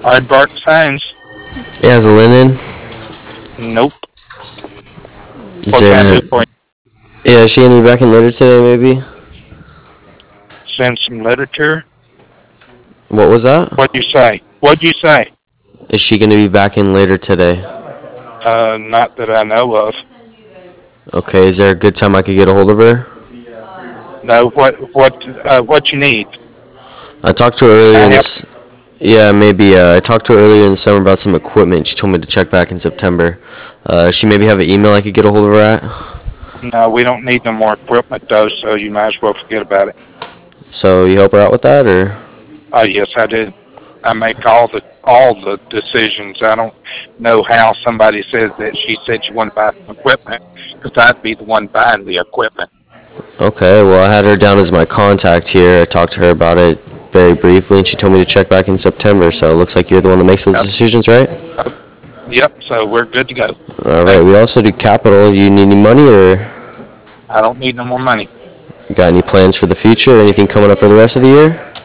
Aardvark signs? It has a linen. Nope. Is What can I there? do for you? Yeah, is she gonna be back in later today? Maybe. Send some literature? What was that? What'd you say? What'd you say? Is she gonna be back in later today? Not that I know of. Okay. Is there a good time I could get a hold of her? No, what you need? I talked to her Can earlier I in help? this. Yeah, maybe. I talked to her earlier in the summer about some equipment. She told me to check back in September. She maybe have an email I could get a hold of her at. No, we don't need no more equipment though, so you might as well forget about it. So you help her out with that, or? Yes, I do. I make all the decisions. I don't know how somebody says that she said she wanted to buy some equipment, because I'd be the one buying the equipment. Okay. Well, I had her down as my contact here. I talked to her about it very briefly, and she told me to check back in September. So it looks like you're the one that makes those Uh, decisions, right? yep, so we're good to go. All right. Thanks. We also do capital. You need any money, or I don't need no more money. you got any plans for the future? Anything coming up for the rest of the year?